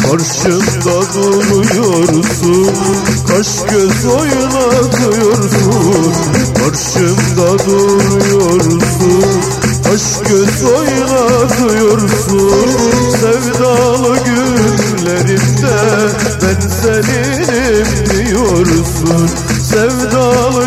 Karşımda duruyorsun, kaş göz oynatıyorsun. Karşımda duruyorsun, kaş göz oynatıyorsun. Sevdalı günlerinde ben seninim diyorsun. Sevdalı